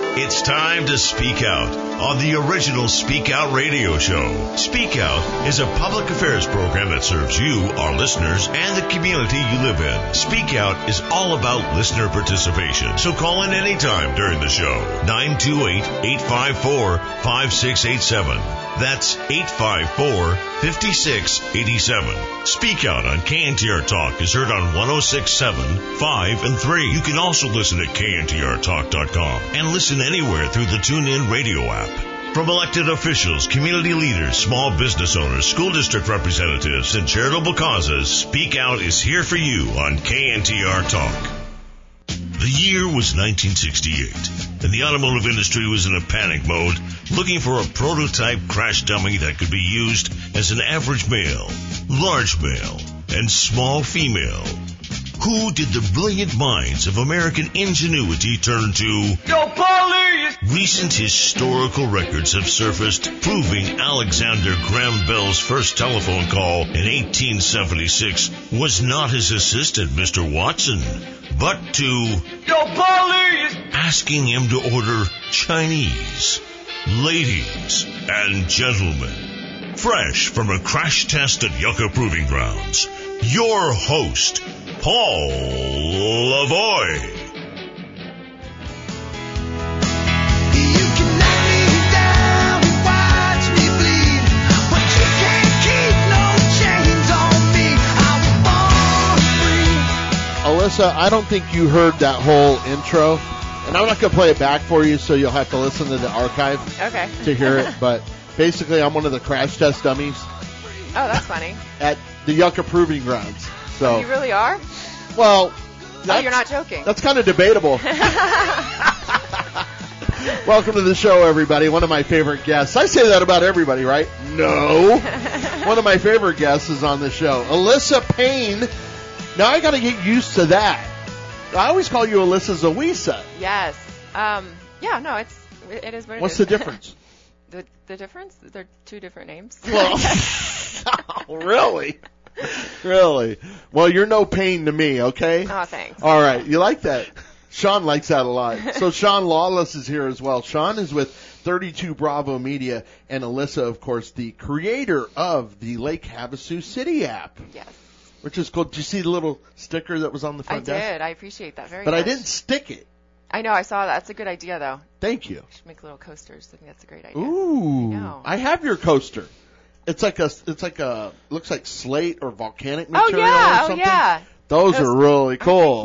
It's time to speak out on the original Speak Out radio show. Speak Out is a public affairs program that serves you, our listeners, and the community you live in. Speak Out is all about listener participation. So call in anytime during the show. 928-854-5687. That's 854-5687. Speak Out on KNTR Talk is heard on 106.7, 5, and 3. You can also listen at KNTRTalk.com and listen anywhere through the TuneIn radio app. From elected officials, community leaders, small business owners, school district representatives, and charitable causes, Speak Out is here for you on KNTR Talk. The year was 1968, and the automotive industry was in a panic mode, looking for a prototype crash dummy that could be used as an average male, large male, and small female. Who did the brilliant minds of American ingenuity turn to? Yo, police! Recent historical records have surfaced proving Alexander Graham Bell's first telephone call in 1876 was not his assistant, Mr. Watson, but to... Yo, police! Asking him to order Chinese. Ladies and gentlemen, fresh from a crash test at Yucca Proving Grounds, your host, Paul Lavoie. Alyssa, I don't think you heard that whole intro, and I'm not going to play it back for you, so you'll have to listen to the archive to hear it. But basically, I'm one of the crash test dummies. Oh, that's funny. At the Yucca Proving Grounds. So you really are? Well, you're not joking. That's kind of debatable. Welcome to the show, everybody. One of my favorite guests. I say that about everybody, right? No. One of my favorite guests is on the show, Alyssa Payne. Now, I got to get used to that. I always call you Alyssa Zawisa. Yes. Yeah, no, it is what it is. What's the difference? The difference? They're two different names. Well, oh, really? Really? Well, you're no pain to me, okay? Oh, thanks. All right. You like that? Sean likes that a lot. So Sean Lawless is here as well. Sean is with 32 Bravo Media, and Alyssa, of course, the creator of the Lake Havasu City app. Yes. Which is cool. Did you see the little sticker that was on the front desk? I did. I appreciate that very much. But I didn't stick it. I know. I saw that. That's a good idea, though. Thank you. We should make little coasters. I think that's a great idea. Ooh. I have your coaster. It's like a looks like slate or volcanic material or something. Oh, yeah. Those are really cool.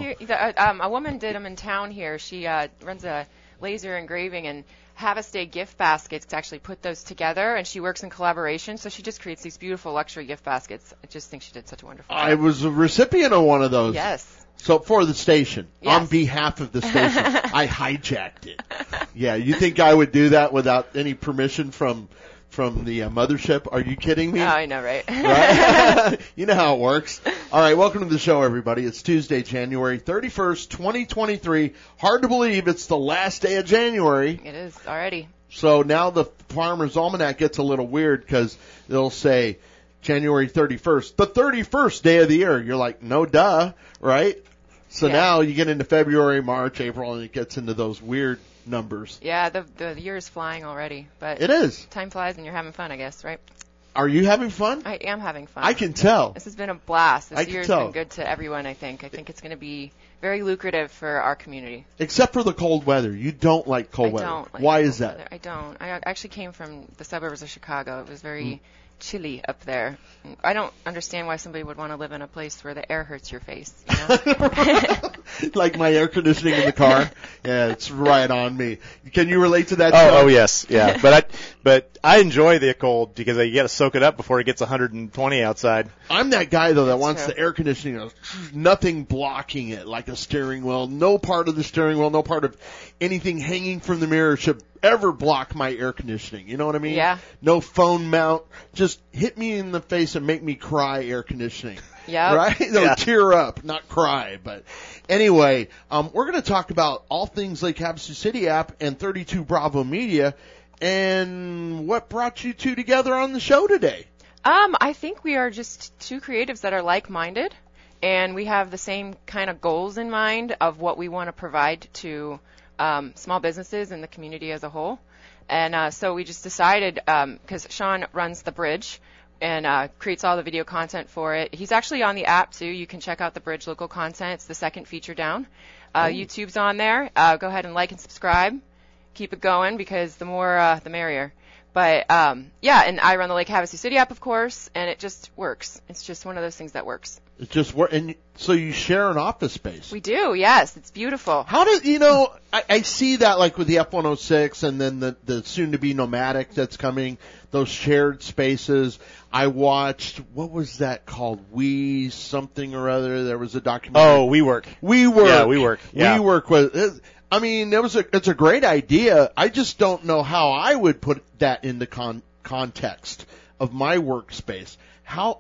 A woman did them in town here. She runs a laser engraving and Havas-Day gift baskets to actually put those together, and she works in collaboration, so she just creates these beautiful luxury gift baskets. I just think she did such a wonderful job. I was a recipient of one of those. Yes. So for the station, yes. On behalf of the station, I hijacked it. Yeah, you think I would do that without any permission from the mothership? Are you kidding me? Oh, I know, right? Right? You know how it works. All right, welcome to the show, everybody. It's Tuesday, January 31st, 2023. Hard to believe it's the last day of January. It is already. So now the Farmer's Almanac gets a little weird because they'll say January 31st, the 31st day of the year. You're like, no duh, right? So now you get into February, March, April, and it gets into those weird numbers. Yeah, the year is flying already. But it is. Time flies and you're having fun, I guess, right? Are you having fun? I am having fun. I can tell. This has been a blast. This year's been good to everyone, I think. I think it's going to be very lucrative for our community. Except for the cold weather. You don't like cold weather. I don't like Why is that? Weather. I don't. I actually came from the suburbs of Chicago. It was very chilly up there. I don't understand why somebody would want to live in a place where the air hurts your face. You know? Like my air conditioning in the car. Yeah, it's right on me. Can you relate to that? Oh yes, yeah. But I enjoy the cold because you got to soak it up before it gets 120 outside. I'm that guy though that wants the air conditioning, nothing blocking it, like a steering wheel. No part of the steering wheel, no part of anything hanging from the mirror should ever block my air conditioning. You know what I mean? Yeah. No phone mount. Just hit me in the face and make me cry air conditioning. Yeah. Right? No, tear up, not cry. But anyway, we're going to talk about all things Lake Havasu City app and 32 Bravo Media and what brought you two together on the show today. I think we are just two creatives that are like-minded, and we have the same kind of goals in mind of what we want to provide to small businesses in the community as a whole. And so we just decided, because Sean runs the Bridge and creates all the video content for it. He's actually on the app too. You can check out the Bridge local content. It's the second feature down. YouTube's on there. Go ahead and like and subscribe. Keep it going, because the more the merrier. But yeah, and I run the Lake Havasu City app, of course, and it just works. It's just one of those things that works. It just works. And so you share an office space. We do, yes. It's beautiful. How does, I see that like with the F-106 and then the soon-to-be Nomadic that's coming, those shared spaces. I watched, what was that called? We something or other. There was a documentary. Oh, WeWork. WeWork. Yeah, WeWork. Yeah. WeWork was, I mean, it's a great idea. I just don't know how I would put that into context of my workspace. How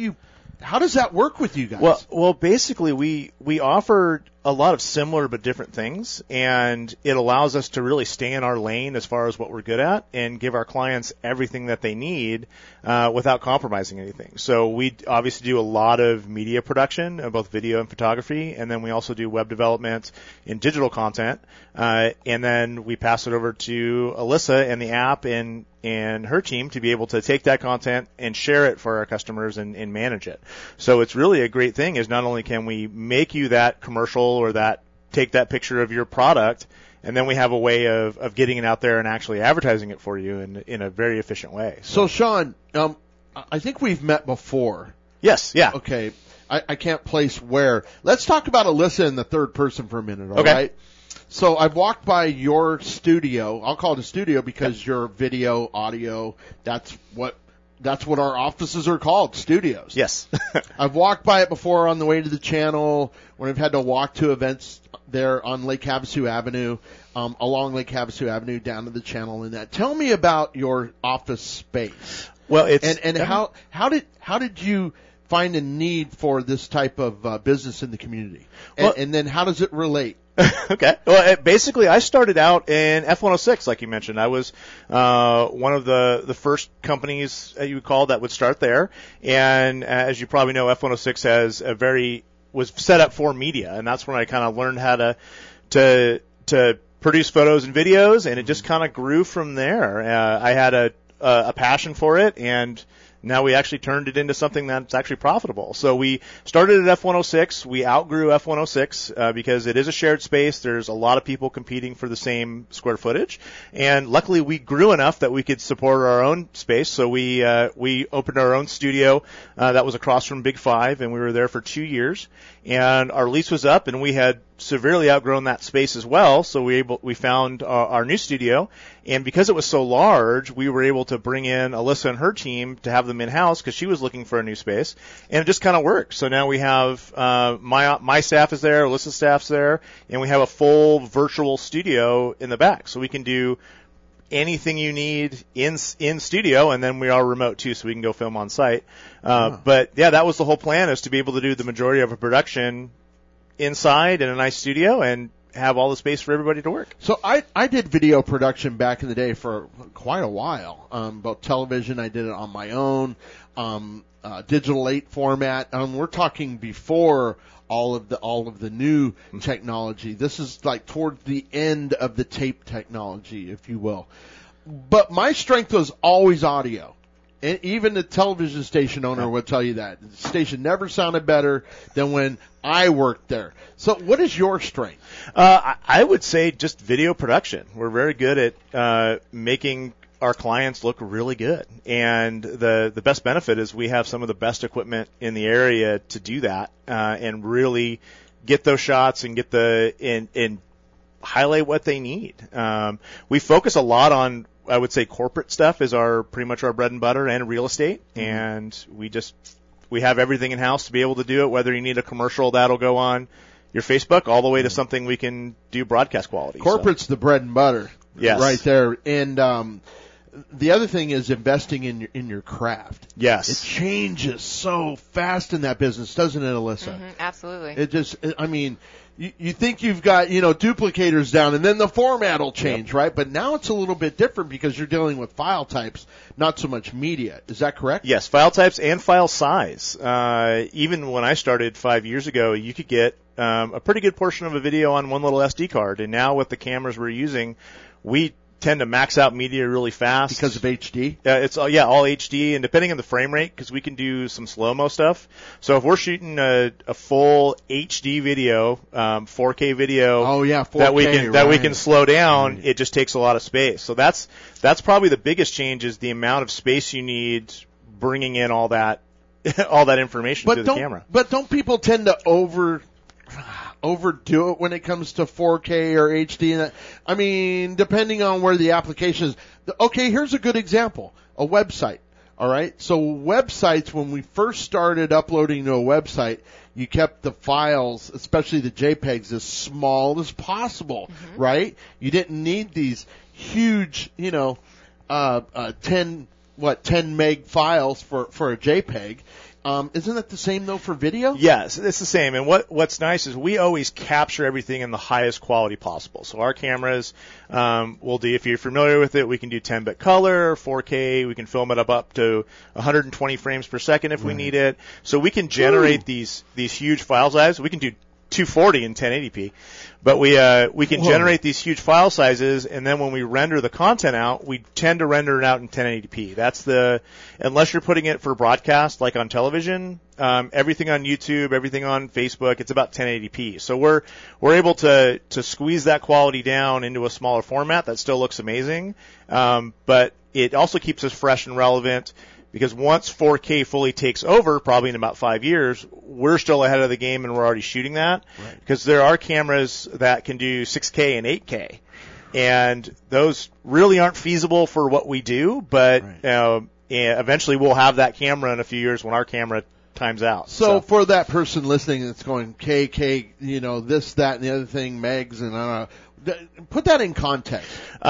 does that work with you guys? Well, basically we offer a lot of similar but different things, and it allows us to really stay in our lane as far as what we're good at and give our clients everything that they need without compromising anything. So we obviously do a lot of media production, both video and photography, and then we also do web development and digital content, and then we pass it over to Alyssa and the app and her team to be able to take that content and share it for our customers and manage it. So it's really a great thing, is not only can we make you that commercial or take that picture of your product, and then we have a way of getting it out there and actually advertising it for you in a very efficient way. So Sean, I think we've met before. Yes, yeah. Okay. I can't place where. Let's talk about Alyssa in the third person for a minute, all okay. right? So I've walked by your studio. I'll call it a studio because your video, audio, that's what our offices are called, studios. Yes. I've walked by it before on the way to the channel when I've had to walk to events there on Lake Havasu Avenue, along Lake Havasu Avenue down to the channel and that. Tell me about your office space. Well, how did you find a need for this type of business in the community? And then how does it relate? Okay. Well, basically, I started out in F-106, like you mentioned. I was one of the first companies you would call that would start there. And as you probably know, F-106 was set up for media, and that's when I kind of learned how to produce photos and videos, and it just kind of grew from there. I had a passion for it, and now we actually turned it into something that's actually profitable. So we started at F-106. We outgrew F-106 because it is a shared space. There's a lot of people competing for the same square footage. And luckily we grew enough that we could support our own space. So we opened our own studio that was across from Big Five, and we were there for 2 years. And our lease was up, and we had severely outgrown that space as well. So we found our new studio, and because it was so large, we were able to bring in Alyssa and her team to have them in-house because she was looking for a new space, and it just kind of worked. So now we have my staff is there, Alyssa's staff's there, and we have a full virtual studio in the back, so we can do anything you need in studio, and then we are remote too, so we can go film on site. But yeah, that was the whole plan, is to be able to do the majority of a production inside in a nice studio and have all the space for everybody to work. So I did video production back in the day for quite a while. About television, I did it on my own. Digital 8 format. We're talking before all of the new technology. This is like toward the end of the tape technology, if you will. But my strength was always audio. And even the television station owner would tell you that. The station never sounded better than when I worked there. So what is your strength? I would say just video production. We're very good at making our clients look really good. And the best benefit is we have some of the best equipment in the area to do that, and really get those shots and and highlight what they need. We focus a lot on, I would say, corporate stuff is pretty much our bread and butter, and real estate. And we have everything in house to be able to do it, whether you need a commercial that'll go on your Facebook all the way to something we can do broadcast quality. Corporate's the bread and butter. Yes. Right there. And, the other thing is investing in your craft. Yes. It changes so fast in that business, doesn't it, Alyssa? Absolutely. It just, I mean, you think you've got, duplicators down and then the format will change, right? But now it's a little bit different because you're dealing with file types, not so much media. Is that correct? Yes, file types and file size. Even when I started 5 years ago, you could get a pretty good portion of a video on one little SD card. And now with the cameras we're using, we tend to max out media really fast because of HD. It's all HD, and depending on the frame rate, because we can do some slow-mo stuff. So if we're shooting a full HD video, 4K video, 4K, that we can slow down, it just takes a lot of space. So that's probably the biggest change, is the amount of space you need bringing in all that information to the camera. But don't people tend to overdo it when it comes to 4K or HD? I mean, depending on where the application is. Okay, here's a good example. A website. All right? So websites, when we first started uploading to a website, you kept the files, especially the JPEGs, as small as possible, right? You didn't need these huge, 10 meg files for a JPEG. Isn't that the same though for video? Yes, it's the same. And what's nice is we always capture everything in the highest quality possible. So our cameras will do, if you're familiar with it, we can do 10-bit color, 4K. We can film it up to 120 frames per second if we need it. So we can generate these huge file sizes. We can do 240 in 1080p, but we can generate these huge file sizes, and then when we render the content out, we tend to render it out in 1080p. Unless you're putting it for broadcast like on television, everything on YouTube, everything on Facebook, it's about 1080p. So we're able to squeeze that quality down into a smaller format that still looks amazing, but it also keeps us fresh and relevant. Because once 4K fully takes over, probably in about 5 years, we're still ahead of the game and we're already shooting that. Right. Because there are cameras that can do 6K and 8K. And those really aren't feasible for what we do, but eventually we'll have that camera in a few years when our camera times out. So for that person listening that's going, KK, this, that, and the other thing, megs, and put that in context.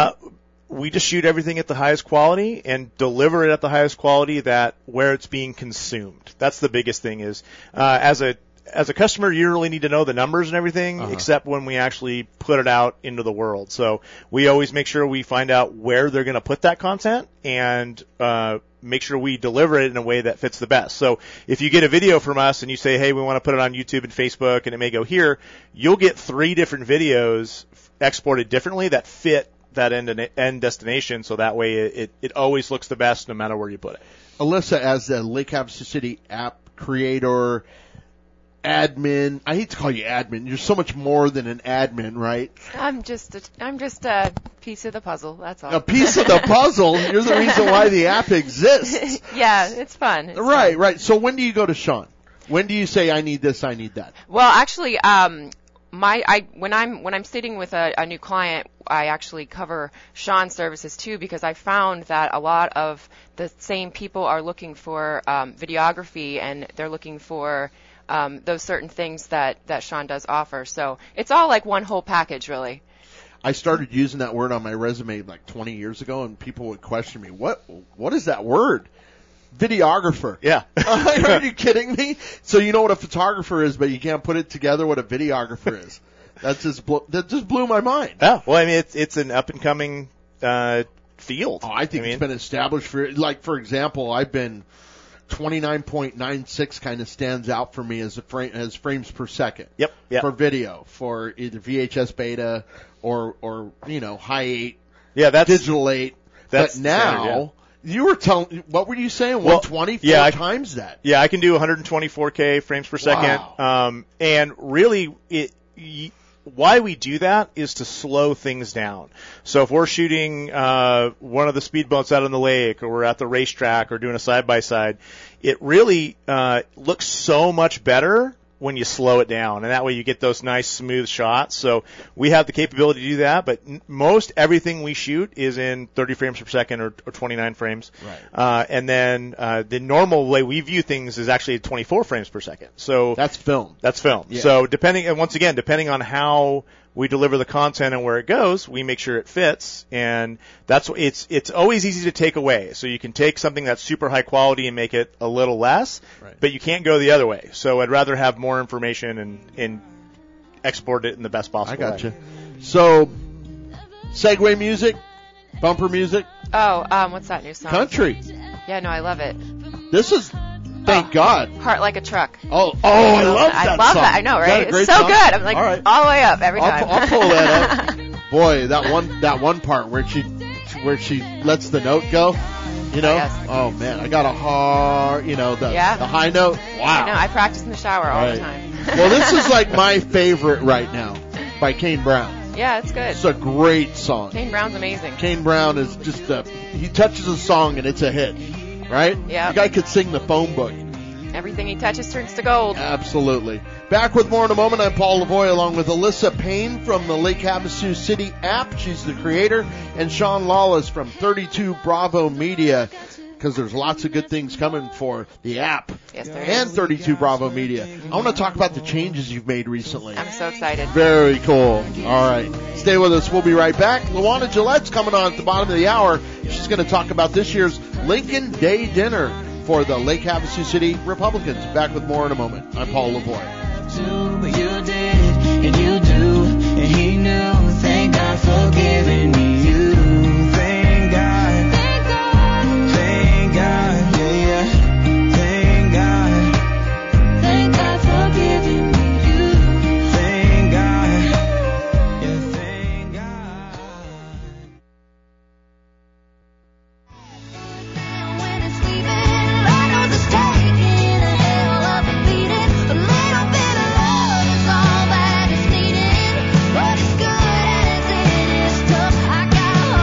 We just shoot everything at the highest quality and deliver it at the highest quality where it's being consumed. That's the biggest thing is, as a customer, you don't really need to know the numbers and everything, except when we actually put it out into the world. So we always make sure we find out where they're going to put that content and, make sure we deliver it in a way that fits the best. So if you get a video from us and you say, hey, we want to put it on YouTube and Facebook and it may go here, you'll get 3 different videos exported differently that fit that end destination, so that way it always looks the best no matter where you put it. Alyssa, as a Lake Havasu City app creator, admin, I hate to call you admin. You're so much more than an admin, right? I'm just a piece of the puzzle. That's all. A piece of the puzzle. You're the reason why the app exists. Yeah, it's fun. Right. So when do you go to Sean? When do you say I need this, I need that? Well, actually, when I'm sitting with a new client, I actually cover Sean's services too, because I found that a lot of the same people are looking for videography, and they're looking for those certain things that Sean does offer. So it's all like one whole package, really. I started using that word on my resume like 20 years ago, and people would question me, what is that word? Videographer. Yeah. Are you kidding me? So you know what a photographer is, but you can't put it together what a videographer is. That just blew my mind. Yeah. Well, I mean, it's an up and coming field. Oh, I think it's been established for example, I've been 29.96 kind of stands out for me as as frames per second. Yep. For video, for either VHS beta or high 8. Yeah, that's digital 8. That's but now. Standard, yeah. You were telling, what were you saying? 120? Yeah, times that. Yeah, I can do 124K frames per second. Wow. And really, why we do that is to slow things down. So if we're shooting one of the speedboats out on the lake, or we're at the racetrack, or doing a side-by-side, it really looks so much better when you slow it down, and that way you get those nice smooth shots. So we have the capability to do that, but most everything we shoot is in 30 frames per second or 29 frames. Right. And then the normal way we view things is actually 24 frames per second. So that's film. That's film. Yeah. So depending on how we deliver the content and where it goes, we make sure it fits, and that's it's always easy to take away. So you can take something that's super high quality and make it a little less, Right. but you can't go the other way. So I'd rather have more information and export it in the best possible I way. got you. So, segue music, bumper music, Oh, what's that new song? country. Yeah, no, I love it. This is, thank God. Heart Like a Truck. Oh, I love that I love song. that. I know, Is that right? a great It's so song? good. I'm like All right. all the way up every time. I'll pull that up. Boy, that one part where she lets the note go, you know? Yes. Oh man, I got a hard, the Yeah. the high note. Wow. No, I practice in the shower all Right. the time. Well, this is like my favorite right now by Kane Brown. Yeah, it's good. It's a great song. Kane Brown's amazing. Kane Brown is just he touches a song and it's a hit, right? Yeah. The guy could sing the phone book. Everything he touches turns to gold. Absolutely. Back with more in a moment. I'm Paul Lavoie along with Alyssa Payne from the Lake Havasu City app. She's the creator. And Sean Lawless from 32 Bravo Media, because there's lots of good things coming for the app. Yes, there And is. 32 Bravo Media. I want to talk about the changes you've made recently. I'm so excited. Very cool. All right. Stay with us. We'll be right back. Luana Gillette's coming on at the bottom of the hour. She's going to talk about this year's Lincoln Day Dinner for the Lake Havasu City Republicans. Back with more in a moment. I'm Paul Lavoie. But you did, and you do, and he knew. Thank God for giving me you. Thank God, thank God, thank God, yeah, yeah. Thank God, thank God for giving me you. Thank God, yeah, thank God. When it's leaving, Lord knows it's taking a hell of a beating. A little bit of love is all that is needed. But it's good as it is tough. I got a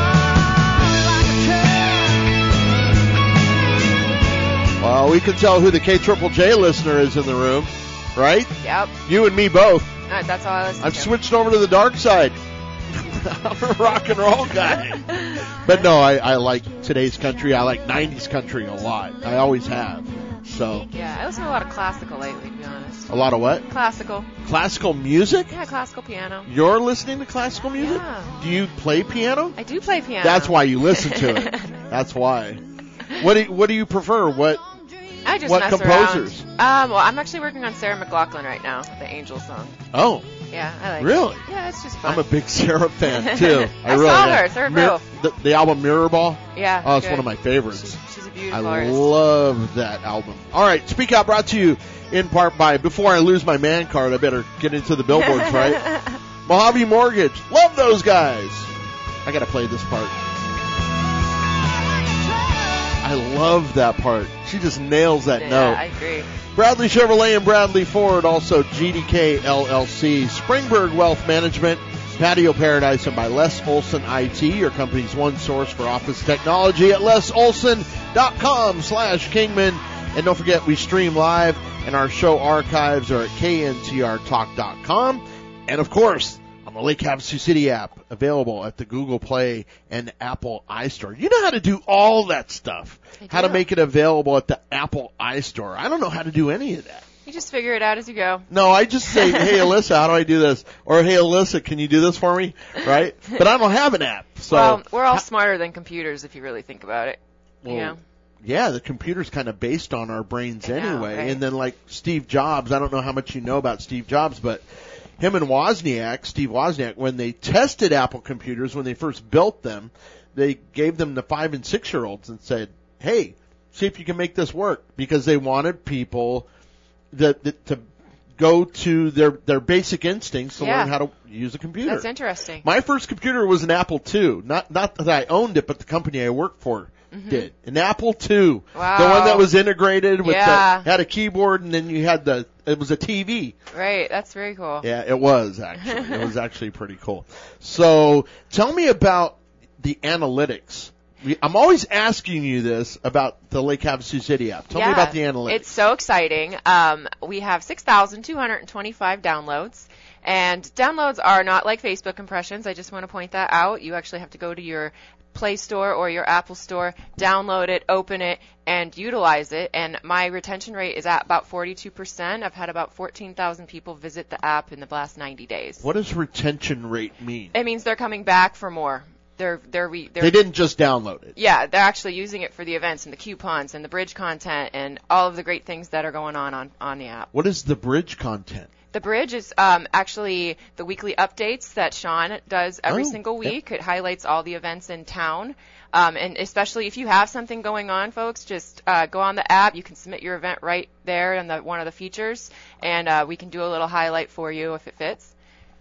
heart like a truck. Well, we can tell who the K-Triple-J listener is in the room, right? Yep. You and me both. That's all I listen I've to. switched over to the dark side. I'm a rock and roll guy. But no, I like today's country. I like 90s country a lot. I always have. So, Yeah, I listen to a lot of classical lately, to be honest. a lot of what? Classical. Classical music? Yeah, classical piano. You're listening to classical music? Yeah. Do you play piano? I do play piano. That's why you listen to it. That's why. What do you prefer? What I just what mess composers? around. Well, I'm actually working on Sarah McLachlan right now, the Angel song. Oh, Yeah, I like really? it. Yeah, it's just fun. I'm a big Sarah fan too. I saw her, third row. The album Mirrorball. Yeah. Oh, it's good. one of my favorites. She's a I beautiful artist. love that album. All right, Speak Out brought to you in part by, before I lose my man card, I better get into the billboards, right? Mojave Mortgage. Love those guys. I got to play this part. I love that part. She just nails that Yeah, note. I agree. Bradley Chevrolet and Bradley Ford, also GDK LLC, Springberg Wealth Management, Patio Paradise, and by Les Olson IT, your company's one source for office technology at lesolson.com/Kingman. And don't forget, we stream live, and our show archives are at kntrtalk.com. And of course, on the Lake Havasu City app, available at the Google Play and Apple iStore. You know how to do all that stuff. I How to do. make it available at the Apple iStore. I don't know how to do any of that. You just figure it out as you go. No, I just say, hey, Alyssa, how do I do this? Or, hey, Alyssa, can you do this for me? Right? But I don't have an app. So, Well, we're all smarter than computers if you really think about it. Well, you know? yeah, the computer's kind of based on our brains I know, anyway. right? And then, like Steve Jobs, I don't know how much you know about Steve Jobs, but him and Steve Wozniak, when they tested Apple computers, when they first built them, they gave them the 5 and 6-year-olds and said, hey, see if you can make this work, because they wanted people that to go to their basic instincts to Yeah. learn how to use a computer. That's interesting. My first computer was an Apple II. Not that I owned it, but the company I worked for did. An Apple II. Wow. The one that was integrated with Yeah. had a keyboard, and then you had it was a TV. Right, that's very cool. Yeah, it was actually. It was actually pretty cool. So tell me about the analytics. I'm always asking you this about the Lake Havasu City app. Tell me about the analytics. It's so exciting. We have 6,225 downloads, And downloads are not like Facebook impressions. I just want to point that out. You actually have to go to your Play Store or your Apple Store, download it, open it, and utilize it. And my retention rate is at about 42%. I've had about 14,000 people visit the app in the last 90 days. What does retention rate mean? It means they're coming back for more. They didn't just download it. Yeah, they're actually using it for the events and the coupons and the bridge content and all of the great things that are going on the app. What is the bridge content? The bridge is actually the weekly updates that Sean does every single week. It highlights all the events in town. And especially if you have something going on, folks, just go on the app. You can submit your event right there in one of the features, and we can do a little highlight for you if it fits.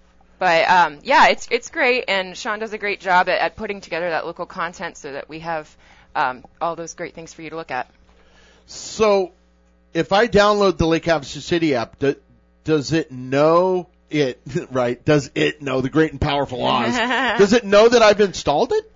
But yeah, it's great, and Sean does a great job at putting together that local content so that we have all those great things for you to look at. So if I download the Lake Havasu City app, does it know it, right? Does it know the great and powerful Oz? Does it know that I've installed it?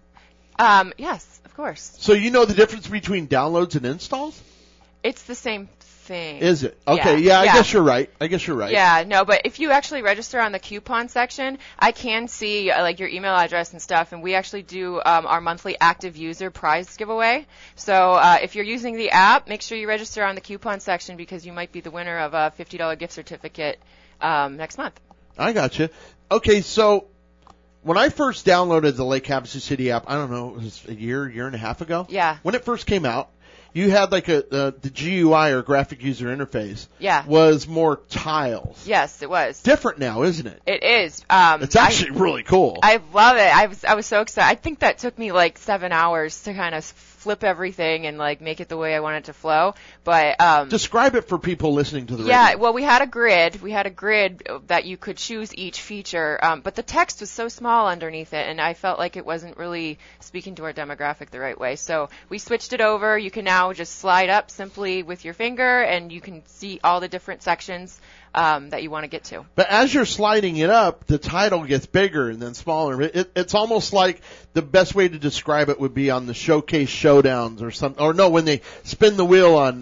Yes, of course. So you know the difference between downloads and installs? It's the same thing. Is it? Okay, yeah, I guess you're right. Yeah, no, but if you actually register on the coupon section, I can see like your email address and stuff, and we actually do our monthly active user prize giveaway. So if you're using the app, make sure you register on the coupon section because you might be the winner of a $50 gift certificate next month. I gotcha. Okay, so when I first downloaded the Lake Havasu City app, I don't know, it was a year and a half ago? Yeah. When it first came out, you had like the GUI or graphic user interface. Yeah. Was more tiles. Yes, it was. Different now, isn't it? It is. It's actually really cool. I love it. I was so excited. I think that took me like 7 hours to kind of flip everything and like make it the way I want it to flow. But describe it for people listening to the radio. Yeah, well, we had a grid that you could choose each feature, but the text was so small underneath it, and I felt like it wasn't really speaking to our demographic the right way. So we switched it over. You can now just slide up simply with your finger, and you can see all the different sections that you want to get to. But as you're sliding it up, the title gets bigger and then smaller. It's almost like the best way to describe it would be on the Showcase Showdowns or something. Or no, when they spin the wheel on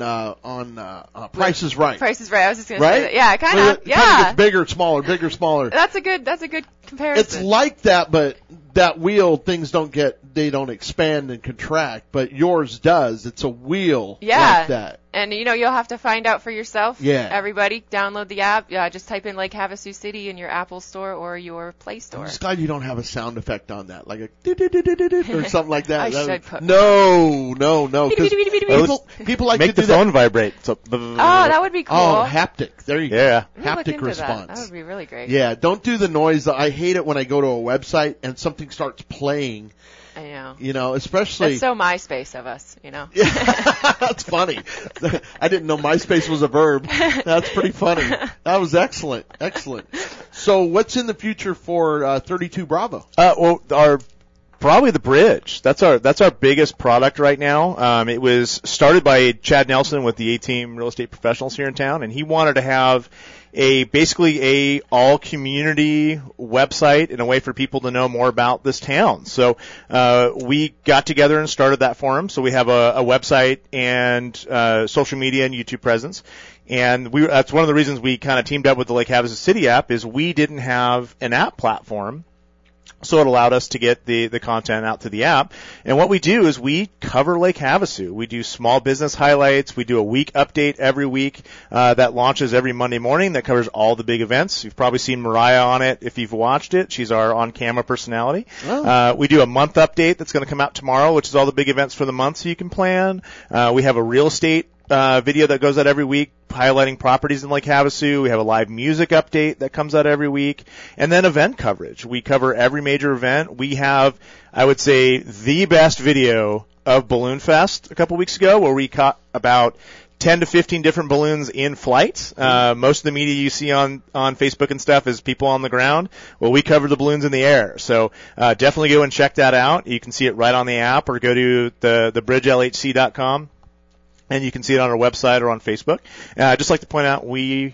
Price is Right. Price is Right. I was just going to say that. Yeah, kind of. Yeah. It kind of gets bigger, smaller, bigger, smaller. That's a good comparison. It's like that, but that wheel, things don't expand and contract, but yours does. It's a wheel like that. And, you'll have to find out for yourself. Yeah. Everybody, download the app. Just type in Lake Havasu City in your Apple Store or your Play Store. I'm just glad you don't have a sound effect on that, like a do-do-do-do-do-do or something like that. I should put No. People like make to do the phone vibrate. So, that would be cool. Oh, haptic. There you go. Yeah. Haptic response. That would be really great. Yeah, don't do the noise. I hate it when I go to a website and something starts playing. I know. Especially. That's so MySpace of us, Yeah, that's funny. I didn't know MySpace was a verb. That's pretty funny. That was excellent. So what's in the future for 32 Bravo? Probably the bridge. That's our biggest product right now. It was started by Chad Nelson with the A-Team Real Estate Professionals here in town, and he wanted to have basically a all community website and a way for people to know more about this town. So we got together and started that for him. So we have a website and social media and YouTube presence. And that's one of the reasons we kind of teamed up with the Lake Havasu City app is we didn't have an app platform. So it allowed us to get the content out to the app. And what we do is we cover Lake Havasu. We do small business highlights. We do a week update every week that launches every Monday morning that covers all the big events. You've probably seen Mariah on it if you've watched it. She's our on-camera personality. Oh. We do a month update that's going to come out tomorrow, which is all the big events for the month so you can plan. We have a real estate video that goes out every week highlighting properties in Lake Havasu. We have a live music update that comes out every week. And then event coverage. We cover every major event. We have, I would say, the best video of Balloon Fest a couple weeks ago where we caught about 10 to 15 different balloons in flight. Most of the media you see on Facebook and stuff is people on the ground. Well, we cover the balloons in the air. So definitely go and check that out. You can see it right on the app or go to the bridgelhc.com. And you can see it on our website or on Facebook. I'd just like to point out we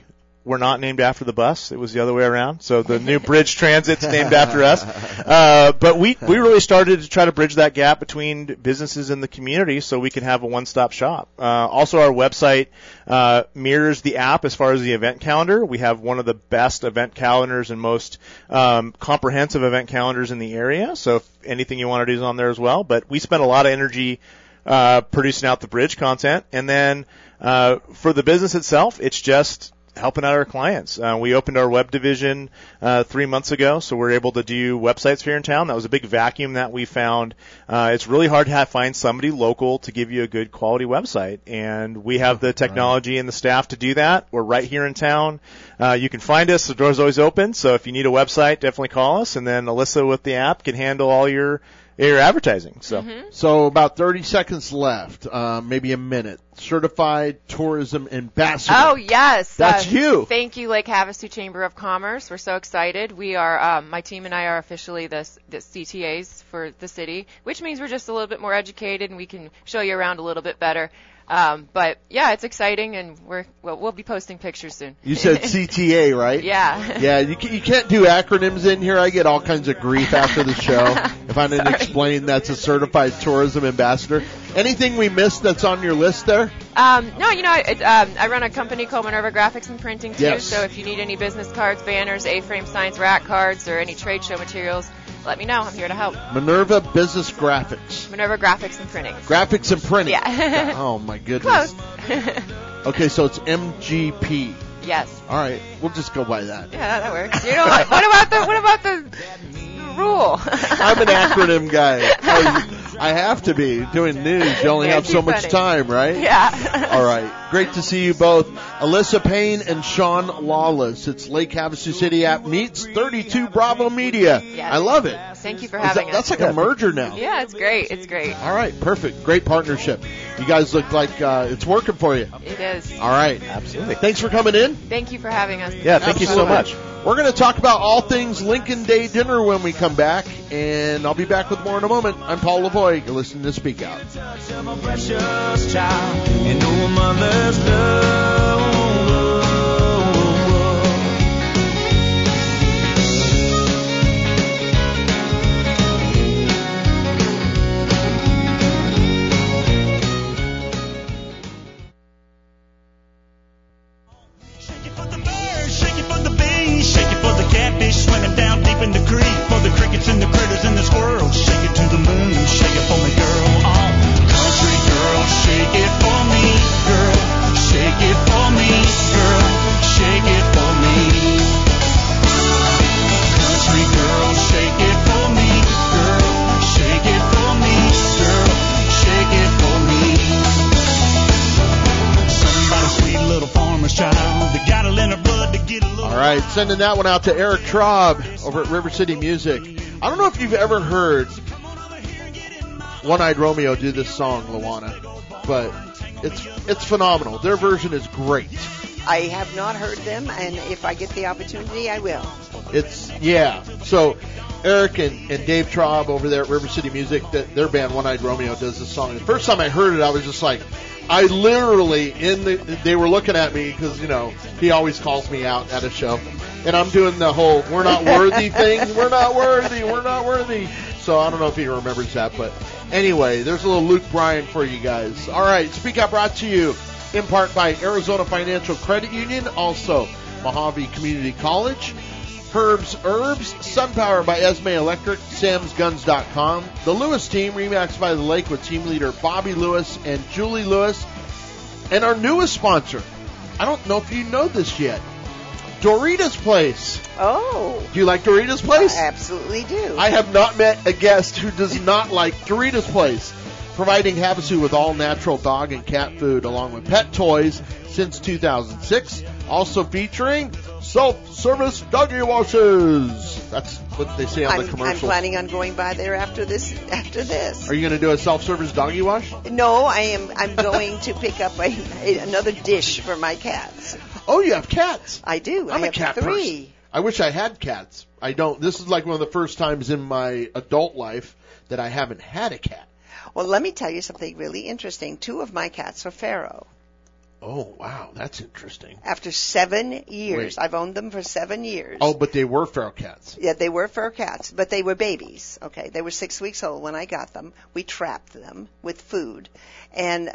we're not named after the bus. It was the other way around. So the new bridge transit's named after us. But we really started to try to bridge that gap between businesses in the community so we can have a one-stop shop. Also, our website mirrors the app as far as the event calendar. We have one of the best event calendars and most comprehensive event calendars in the area. So if anything you want to do is on there as well. But we spent a lot of energy producing out the bridge content. And then for the business itself, it's just helping out our clients. We opened our web division 3 months ago, so we're able to do websites here in town. That was a big vacuum that we found. It's really hard to find somebody local to give you a good quality website, and we have the technology and the staff to do that. We're right here in town. You can find us. The door's always open, so if you need a website, definitely call us, and then Alyssa with the app can handle all your advertising. So about 30 seconds left, maybe a minute. Certified Tourism Ambassador. Oh, yes. That's you. Thank you, Lake Havasu Chamber of Commerce. We're so excited. We are, my team and I are officially the CTAs for the city, which means we're just a little bit more educated and we can show you around a little bit better. But yeah, it's exciting, and we'll be posting pictures soon. You said CTA, right? Yeah. Yeah, you can't do acronyms in here. I get all kinds of grief after the show if I didn't explain that's a Certified Tourism Ambassador. Anything we missed that's on your list there? No, I run a company called Minerva Graphics and Printing too. Yes. So if you need any business cards, banners, A-frame signs, rack cards, or any trade show materials, let me know. I'm here to help. Minerva Business Graphics. Minerva Graphics and Printing. Graphics and Printing. Yeah. Oh, my goodness. Close. Okay, so it's MGP. Yes. All right, we'll just go by that. Yeah, that works. You know what about the rule? I'm an acronym guy. I have to be. Doing news, you only Yeah, have so too much funny. time, right? Yeah. All right. Great to see you both. Alyssa Payne and Sean Lawless. It's Lake Havasu City app meets 32 Bravo Media. Yes. I love it. Thank you for Is having that- That's us. like a merger now. Yeah, it's great. It's great. All right. Perfect. Great partnership. You guys look like it's working for you. It is. All right. Absolutely. Thanks for coming in. Thank you for having us. Yeah, thank you so Absolutely. much. We're going to talk about all things Lincoln Day dinner when we come back, and I'll be back with more in a moment. I'm Paul Lavoie. You're listening to Speak Out. Touch of my precious child and know a mother's love. Shake it for the birds, shake it for the bees, shake it for the catfish swimming down deep in the creek, for the crickets and the critters and the squirrels. Shake it to the moon, shake it for me, girl. Oh, country girl, shake it for me, girl. Shake it for me, girl. Shake it for me. Country girl, shake it for me, girl. Shake it for me, girl. Shake it for me. Somebody sweet little farmer's child, they got it in her blood to get a little. All right, sending that one out to Eric Traub over at River City Music. I don't know if you've ever heard One-Eyed Romeo do this song, Luana, but it's phenomenal. Their version is great. I have not heard them, and if I get the opportunity, I will. So Eric and Dave Traub over there at River City Music, their band One-Eyed Romeo does this song. And the first time I heard it, I was just like, I literally, they were looking at me because, he always calls me out at a show. And I'm doing the whole, we're not worthy thing. We're not worthy. So I don't know if he remembers that. But anyway, there's a little Luke Bryan for you guys. All right, Speak Out brought to you in part by Arizona Financial Credit Union, also Mojave Community College, Herb's Herbs, SunPower by Esme Electric, SamsGuns.com, the Lewis Team, Remax by the Lake with team leader Bobby Lewis and Julie Lewis, and our newest sponsor. I don't know if you know this yet. Dorita's Place. Oh, Do you like Dorita's Place? I absolutely do. I have not met a guest who does not like Dorita's Place, providing Havasu with all natural dog and cat food along with pet toys since 2006. Also featuring self-service doggy washes. That's what they say on the I'm commercials. planning on going by there after this. Are you going to do a self-service doggy wash? No, I'm going to pick up another dish for my cats. Oh, you have cats. I do. I'm I a have cat 3. person. I wish I had cats. I don't. This is like one of the first times in my adult life that I haven't had a cat. Well, let me tell you something really interesting. 2 of my cats are Pharaoh. Oh, wow, that's interesting. After 7 years. Wait. I've owned them for 7 years. Oh, but they were feral cats. Yeah, they were fur cats, but they were babies. Okay, they were 6 weeks old when I got them. We trapped them with food, and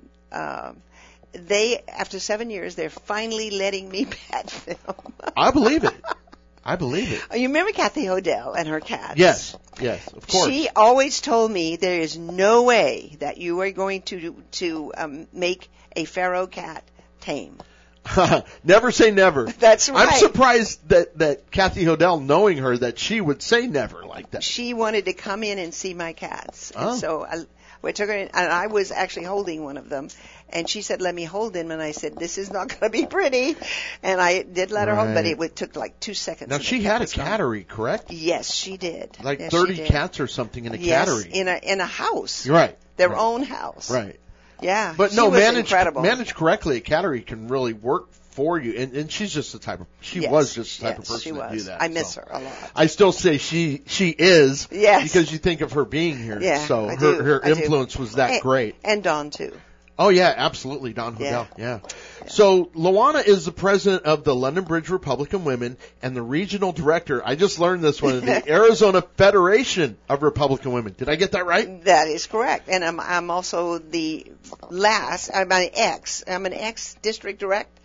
they, after 7 years, they're finally letting me pet them. I believe it. I believe it. You remember Kathy Hodel and her cats? Yes, of course. She always told me there is no way that you are going to make a pharaoh cat tame. Never say never. That's right. I'm surprised that Kathy Hodel, knowing her, that she would say never like that. She wanted to come in and see my cats. Oh. And so we took her in, and I was actually holding one of them. And she said, let me hold him. And I said, this is not going to be pretty. And I did let her hold, but it took like 2 seconds. Now, and she the cat had a was gone. cattery, correct? Yes, she did. Like yes, 30 she did. cats or something in a Yes, cattery. in a house. You're right. Their right. own house. Right. Yeah. But she no, was managed incredible. correctly, a cattery can really work for you. And she's just the type of, Yes, was just the type of yes, person she to do was. that. I miss so. her a lot. I still say she is. Yes. Because you think of her being here. Yeah, So I her do. her I do. influence was that great. And Dawn, too. Oh yeah, absolutely, Don Hodel. Yeah. So Luana is the president of the London Bridge Republican Women and the regional director. I just learned this one of the Arizona Federation of Republican Women. Did I get that right? That is correct. And I'm also the last. I'm an ex district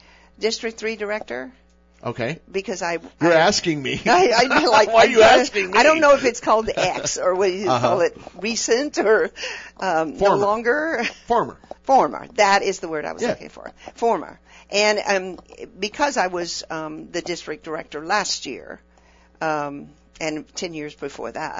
3 director. Okay. Because You're asking me. I like. Why are you asking me? I don't know if it's called X or what you call it, recent or no longer. Former. That is the word I was looking for. Former. And because I was the district director last year, and 10 years before that,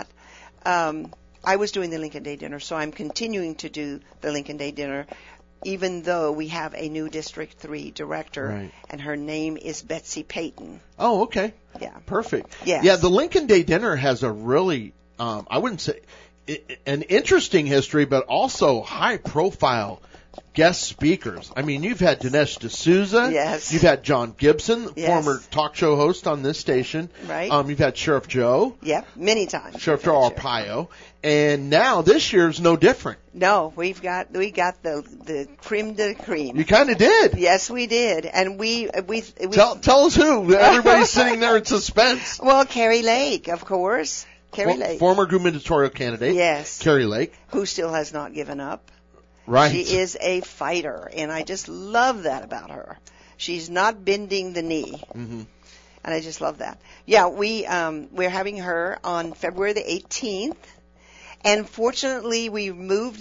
I was doing the Lincoln Day Dinner, so I'm continuing to do the Lincoln Day Dinner, even though we have a new District 3 director, Right. and her name is Betsy Payton. Oh, okay. Yeah. Perfect. Yes. Yeah, the Lincoln Day Dinner has a really, I wouldn't say, an interesting history, but also high-profile guest speakers. I mean, you've had Dinesh D'Souza. Yes. You've had John Gibson, Yes. former talk show host on this station. Right. You've had Sheriff Joe. Yep, many times. Sheriff Joe Arpaio. And now this year's no different. No, we got the creme de la creme. You kind of did. Yes, we did, and we Tell us who. Everybody's sitting there in suspense. Well, Carrie Lake, of course. Carrie Lake, Former gubernatorial candidate. Yes. Carrie Lake. who still has not given up. Right. She is a fighter, and I just love that about her. She's not bending the knee. Mm-hmm. And I just love that. Yeah, we're having her on February the 18th. And fortunately, we moved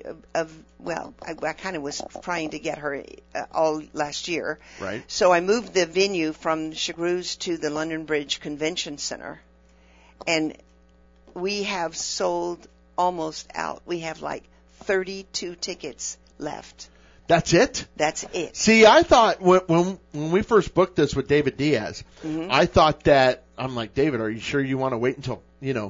I kind of was trying to get her all last year. Right. So I moved the venue from Chagru's to the London Bridge Convention Center. And we have sold almost out. We have like 32 tickets left. That's it? That's it. See, I thought when we first booked this with David Diaz, Mm-hmm. I thought that, I'm like, David, are you sure you want to wait until,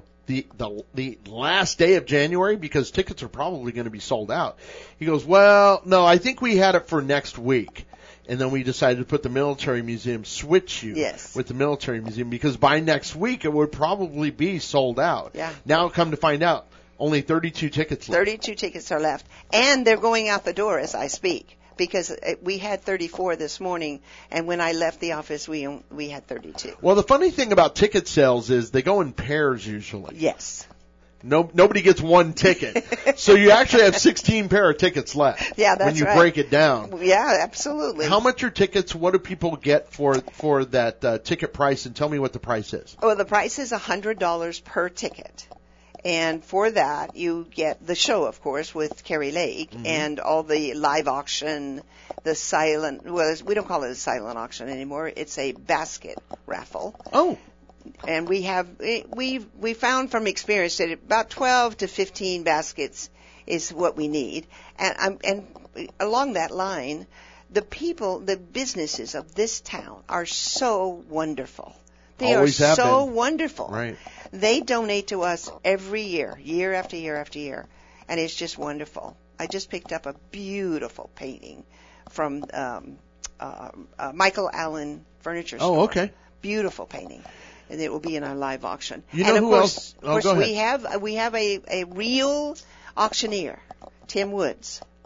the last day of January? Because tickets are probably going to be sold out. He goes, well, no, I think we had it for next week. And then we decided to put the Military Museum, switch you Yes. with the Military Museum, because by next week it would probably be sold out. Yeah. Now come to find out, only 32 tickets left. 32 tickets are left. And they're going out the door as I speak. Because we had 34 this morning, and when I left the office, we had 32. Well, the funny thing about ticket sales is they go in pairs usually. Yes. Nobody gets one ticket. So you actually have 16 pair of tickets left. Yeah, that's when you right. break it down. Yeah, absolutely. How much are tickets? What do people get for that ticket price? And tell me what the price is. Well, the price is $100 per ticket. And for that, you get the show, of course, with Carrie Lake, and all the live auction, the silent, well, we don't call it a silent auction anymore. It's a basket raffle. Oh. And we found from experience that about 12 to 15 baskets is what we need. And along that line, the businesses of this town are so wonderful. They Always are have so been. wonderful. Right. They donate to us every year after year after year, and it's just wonderful. I just picked up a beautiful painting from Michael Allen Furniture Store. Oh, okay. Beautiful painting, and it will be in our live auction. You know and of who course, else? Oh, Of go course, ahead. we have a real auctioneer, Tim Woods.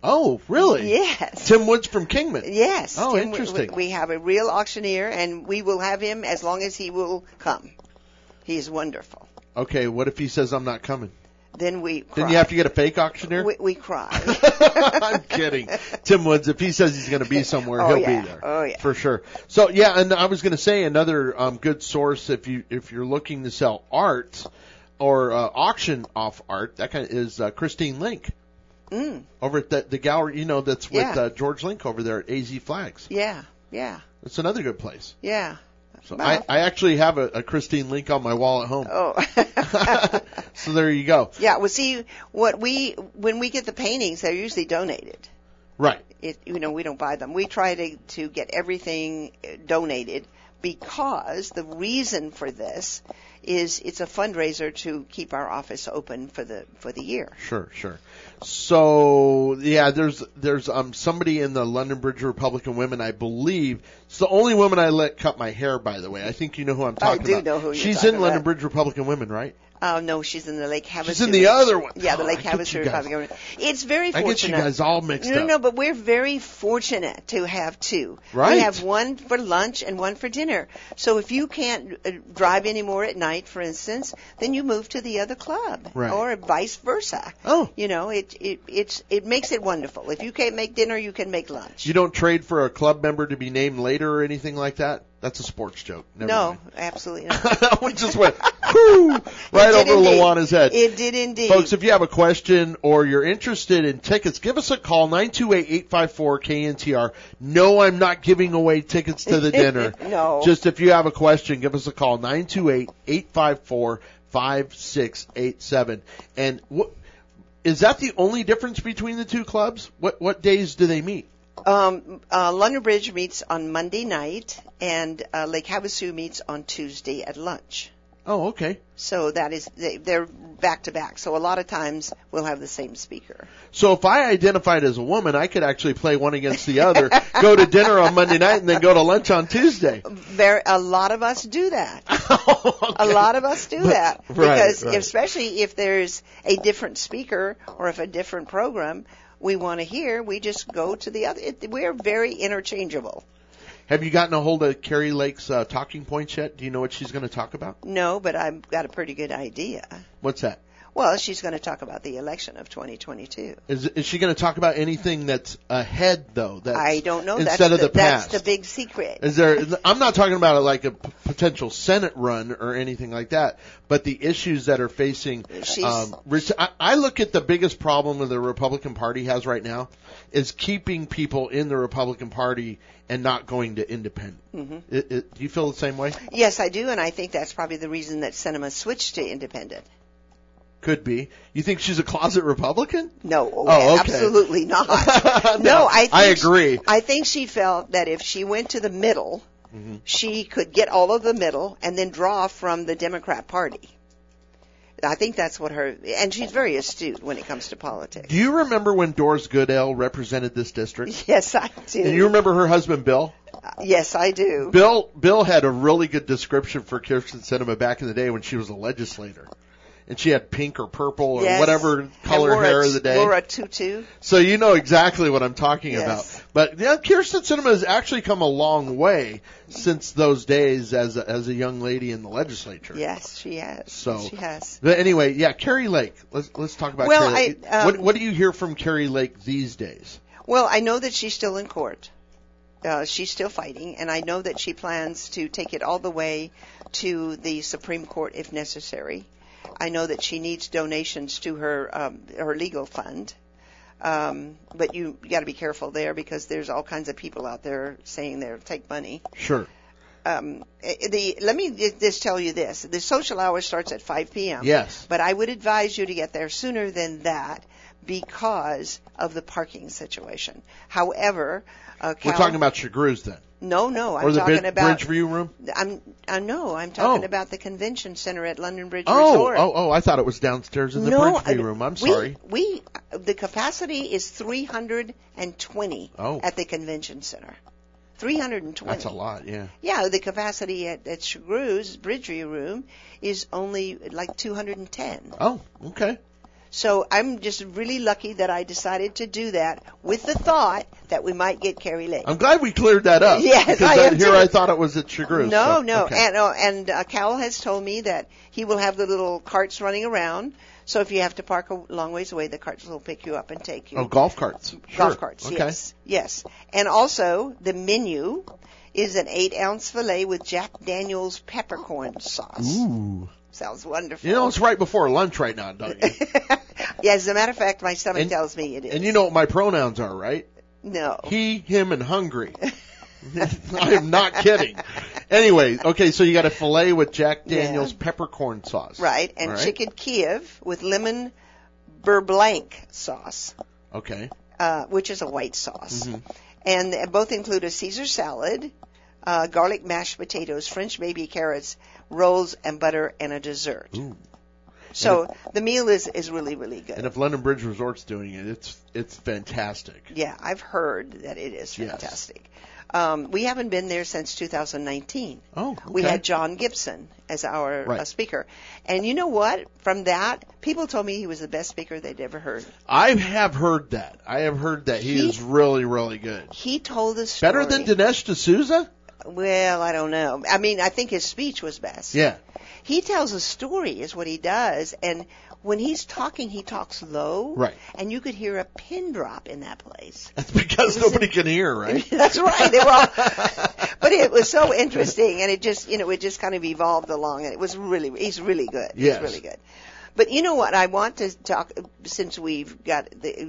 Oh, really? Yes. Tim Woods from Kingman. Yes. Oh, Tim, interesting. We have a real auctioneer, and we will have him as long as he will come. He's wonderful. Okay, what if he says I'm not coming? Then we cry. Then you have to get a fake auctioneer? We cry. I'm kidding. Tim Woods, if he says he's going to be somewhere, Oh, he'll yeah. be there. Oh, yeah. For sure. So, yeah, and I was going to say another good source if you're looking to sell art or auction off art, that kind of is Christine Link. Over at the gallery, that's with George Link over there at AZ Flags. Yeah. It's another good place. Yeah. So Well- I actually have a Christine Link on my wall at home. Oh. So there you go. Yeah. Well, see, when we get the paintings, they're usually donated. Right. We don't buy them. We try to get everything donated because the reason for this is it's a fundraiser to keep our office open for the year. Sure. So yeah, there's somebody in the London Bridge Republican Women, I believe. It's the only woman I let cut my hair, by the way. I think you know who I'm talking about. I do know who you're She's talking in London about. Bridge Republican Women, right? No, she's in the Lake Havasu. She's in the other one. Yeah, the Lake I get you Havasu guys. Republican. It's very I fortunate. get you guys all mixed up. No, but we're very fortunate to have two. Right. We have one for lunch and one for dinner. So if you can't drive anymore at night, for instance, then you move to the other club, Right. or vice versa. Oh. It makes it wonderful. If you can't make dinner, you can make lunch. You don't trade for a club member to be named later or anything like that? That's a sports joke. Never No, mind. absolutely not. That one just went whoo, right It did over indeed. Luana's head. It did indeed. Folks, if you have a question or you're interested in tickets, give us a call, 928-854-KNTR. No, I'm not giving away tickets to the dinner. No. Just if you have a question, give us a call, 928-854-5687. And is that the only difference between the two clubs? What days do they meet? London Bridge meets on Monday night, and Lake Havasu meets on Tuesday at lunch. Oh, okay. So they're back to back. So a lot of times we'll have the same speaker. So if I identified as a woman, I could actually play one against the other, go to dinner on Monday night, and then go to lunch on Tuesday. A lot of us do that. Okay. A lot of us do that Right, because right. especially if there's a different speaker or if a different program we want to hear, we just go to the other. We're very interchangeable. Have you gotten a hold of Carrie Lake's talking points yet? Do you know what she's going to talk about? No, but I've got a pretty good idea. What's that? Well, she's going to talk about the election of 2022. Is she going to talk about anything that's ahead, though? That's I don't know. Instead of the past. That's the big secret. Is there? I'm not talking about like a potential Senate run or anything like that, but the issues that are facing. I look at the biggest problem that the Republican Party has right now is keeping people in the Republican Party and not going to independent. Mm-hmm. Do you feel the same way? Yes, I do, and I think that's probably the reason that Sinema switched to independent. Could be. You think she's a closet Republican? No, okay. Absolutely not. No, I think agree. I think she felt that if she went to the middle, Mm-hmm. she could get all of the middle and then draw from the Democrat Party. I think that's what and she's very astute when it comes to politics. Do you remember when Doris Goodale represented this district? Yes, I do. And you remember her husband, Bill? Yes, I do. Bill had a really good description for Kyrsten Sinema back in the day when she was a legislator. And she had pink or purple or Yes. whatever color hair of the day. Wore a tutu. So you know exactly what I'm talking Yes. about. But yeah, Kyrsten Sinema has actually come a long way since those days as a young lady in the legislature. Yes, she has. So she has. But anyway, yeah, Carrie Lake. Let's talk about Well, Carrie Lake. What do you hear from Carrie Lake these days? Well, I know that she's still in court. She's still fighting, and I know that she plans to take it all the way to the Supreme Court if necessary. I know that she needs donations to her legal fund, but you got to be careful there because there's all kinds of people out there saying they'll take money. Sure. Let me just tell you this: the social hour starts at 5 p.m. Yes. But I would advise you to get there sooner than that because of the parking situation. However, We're talking about Chagru's then. No, I'm or the talking about Bridgeview room. I'm talking about the convention center at London Bridge Oh, Resort. I thought it was downstairs in the No, Bridgeview room. I'm sorry. The capacity is 320 at the convention center. 320. That's a lot, yeah. Yeah, the capacity at Chagru's Bridgeview room is only like 210. Oh, okay. So I'm just really lucky that I decided to do that with the thought that we might get Carrie Lake. I'm glad we cleared that up. Yes, because I am too. I thought it was at Chagru. No, so, no. okay. And Cal has told me that he will have the little carts running around. So if you have to park a long ways away, the carts will pick you up and take you. Oh, golf carts. Golf Sure. carts, Okay. yes. Yes. And also, the menu is an 8-ounce filet with Jack Daniel's peppercorn sauce. Ooh. Sounds wonderful. You know, it's right before lunch right now, don't you? Yeah, as a matter of fact, my stomach tells me it is. And you know what my pronouns are, right? No. He, him, and hungry. I am not kidding. Anyway, okay, so you got a filet with Jack Daniel's peppercorn sauce. Right, and All right. chicken Kiev with lemon beurre blanc sauce, Okay. which is a white sauce. Mm-hmm. And both include a Caesar salad, garlic mashed potatoes, French baby carrots, rolls, and butter, and a dessert. Ooh. So the meal is really, really good. And if London Bridge Resort's doing it, it's fantastic. Yeah, I've heard that it is Yes. fantastic. We haven't been there since 2019. Oh, okay. We had John Gibson as our Right. speaker. And you know what? From that, people told me he was the best speaker they'd ever heard. I have heard that. He is really, really good. He told the story. Better than Dinesh D'Souza? Well, I don't know. I mean, I think his speech was best. Yeah. He tells a story is what he does. And when he's talking, he talks low. Right. And you could hear a pin drop in that place. That's because nobody can hear, right? That's right. They were all, but it was so interesting, and it just kind of evolved along, and he's really good. Yes. He's really good. But you know what? I want to talk, since we've got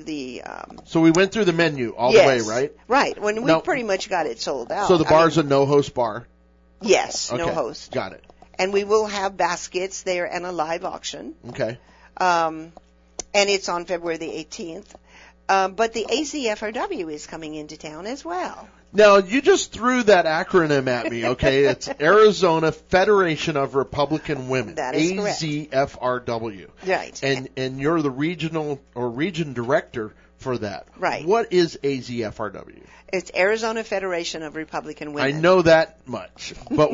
So we went through the menu all yes, the way, right? Right. When we Now- pretty much got it sold out. So the I bar's mean, a no-host bar. yes, Okay. no host. Got it. And we will have baskets there and a live auction. Okay. And it's on February the 18th. But the AZFRW is coming into town as well. Now, you just threw that acronym at me, okay? It's Arizona Federation of Republican Women. That is correct. AZFRW. Right. And you're the regional or region director for that. Right. What is AZFRW? It's Arizona Federation of Republican Women. I know that much, but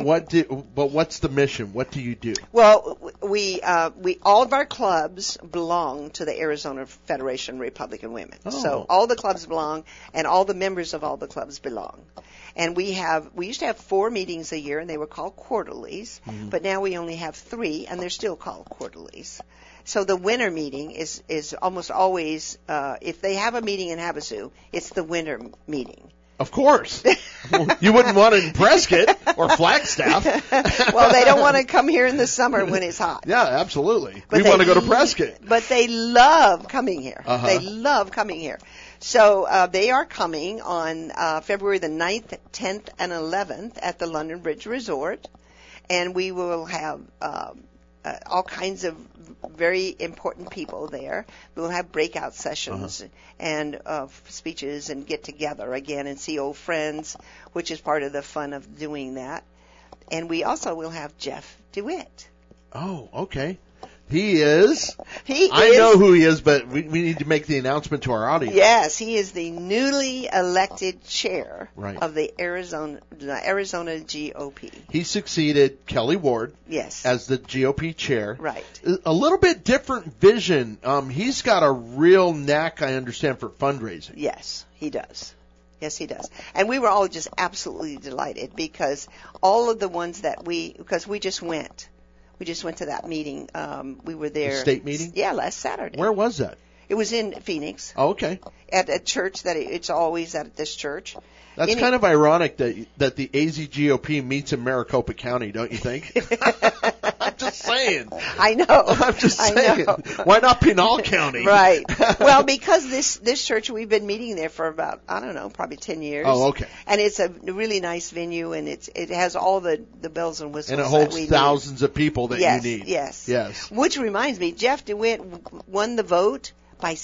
what's the mission? What do you do? Well, we all of our clubs belong to the Arizona Federation of Republican Women. Oh. So all the clubs belong, and all the members of all the clubs belong. And we used to have 4 meetings a year, and they were called quarterlies. Mm-hmm. But now we only have 3, and they're still called quarterlies. So the winter meeting is almost always, if they have a meeting in Havasu, it's the winter meeting. Of course. You wouldn't want it in Prescott or Flagstaff. Well, they don't want to come here in the summer when it's hot. Yeah, absolutely. But we want to go to Prescott. But they love coming here. Uh-huh. They love coming here. So they are coming on February the 9th, 10th, and 11th at the London Bridge Resort. And we will have all kinds of very important people there. We'll have breakout sessions and speeches and get together again and see old friends, which is part of the fun of doing that. And we also will have Jeff DeWitt. Oh, okay. He is. I know who he is, but we need to make the announcement to our audience. Yes, he is the newly elected chair Right. of the Arizona GOP. He succeeded Kelly Ward Yes. as the GOP chair. Right. A little bit different vision. He's got a real knack, I understand, for fundraising. Yes, he does. Yes, he does. And we were all just absolutely delighted because all of the ones that because we just went. We just went to that meeting. We were there. The state meeting? Yeah, last Saturday. Where was that? It was in Phoenix. Oh, okay. At a church it's always at this church. That's kind of ironic that the AZGOP meets in Maricopa County, don't you think? I'm just saying. I know. I'm just saying. know. Why not Pinal County? Right. Well, because this church, we've been meeting there for about, I don't know, probably 10 years. Oh, okay. And it's a really nice venue, and it has all the bells and whistles And it that holds we need. thousands of people that Yes, you need. yes. Yes. Which reminds me, Jeff DeWitt won the vote by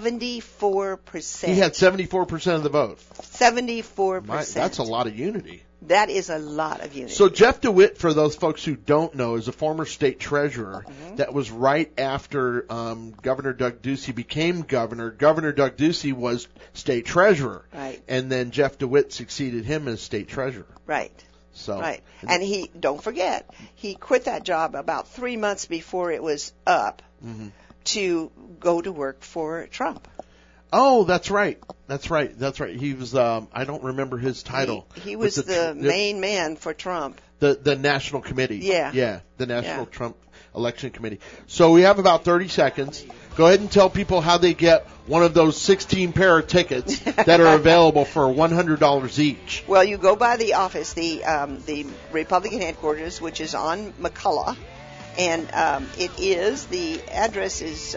74%. He had 74% of the vote. 74%. That's a lot of unity. That is a lot of unity. So Jeff DeWitt, for those folks who don't know, is a former state treasurer that was right after Governor Doug Ducey became governor. Governor Doug Ducey was state treasurer. Right. And then Jeff DeWitt succeeded him as state treasurer. Right. So. Right. And don't forget, he quit that job about 3 months before it was up to go to work for Trump. Oh, that's right. That's right. He was, I don't remember his title. He was the main man for Trump. The National Committee. Yeah. Yeah, the National Trump Election Committee. So we have about 30 seconds. Go ahead and tell people how they get one of those 16 pair of tickets that are available for $100 each. Well, you go by the office, the Republican headquarters, which is on McCullough, and the address is,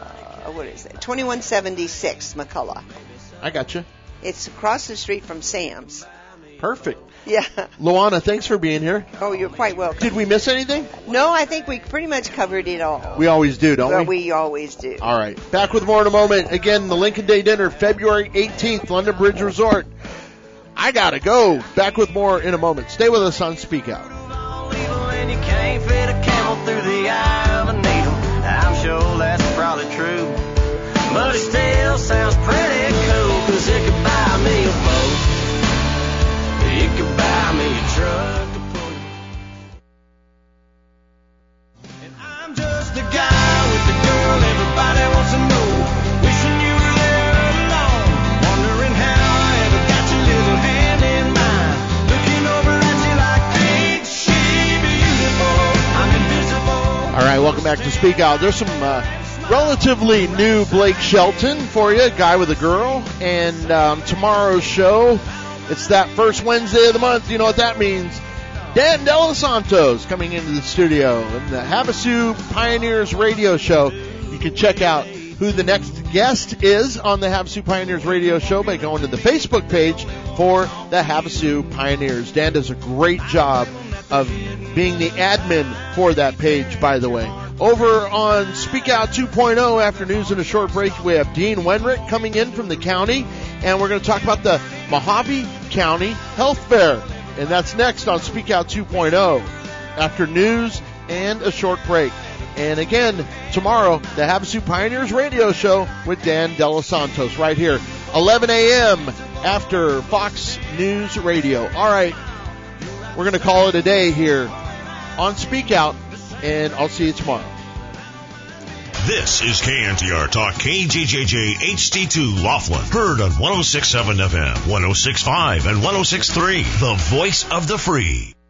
2176 McCullough. I gotcha. It's across the street from Sam's. Perfect. Yeah. Luana, thanks for being here. Oh, you're quite welcome. Did we miss anything? No, I think we pretty much covered it all. We always do, don't we? We always do. All right. Back with more in a moment. Again, the Lincoln Day Dinner, February 18th, London Bridge Resort. I gotta go. Back with more in a moment. Stay with us on Speak Out. And you can't fit a camel through the eye of a needle. I'm sure that's probably true, but it still sounds pretty cool, 'cause it could buy me a boat, it could buy me a truck to pull. And I'm just the guy with the girl everybody wants to know, wishing you were there alone, wondering how I ever got your little hand in mine, looking over at you like, ain't she beautiful, I'm invisible. All right, welcome back to Speak Out. There's some relatively new Blake Shelton for you, Guy with a Girl. And tomorrow's show, it's that first Wednesday of the month. You know what that means. Dan Dela Santos coming into the studio. And the Havasu Pioneers radio show. You can check out who the next guest is on the Havasu Pioneers radio show by going to the Facebook page for the Havasu Pioneers. Dan does a great job of being the admin for that page, by the way. Over on Speak Out 2.0, after news and a short break, we have Dean Wenrick coming in from the county, and we're going to talk about the Mojave County Health Fair. And that's next on Speak Out 2.0, after news and a short break. And again, tomorrow, the Havasu Pioneers radio show with Dan Dela Santos right here, 11 a.m. after Fox News Radio. All right, we're going to call it a day here on Speak Out, and I'll see you tomorrow. This is KNTR Talk, KJJJ HD2 Laughlin. Heard on 106.7 FM, 106.5 and 106.3. The voice of the free.